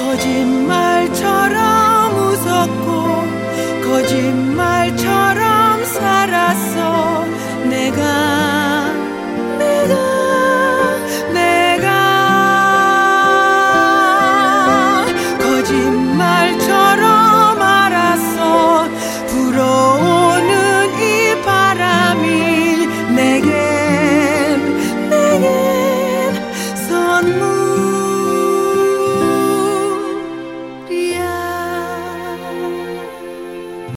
거짓말처럼 웃었고 거짓말처럼 살았어. 내가 거짓말처럼 알았어. 불어오는 이 바람이 내겐 선물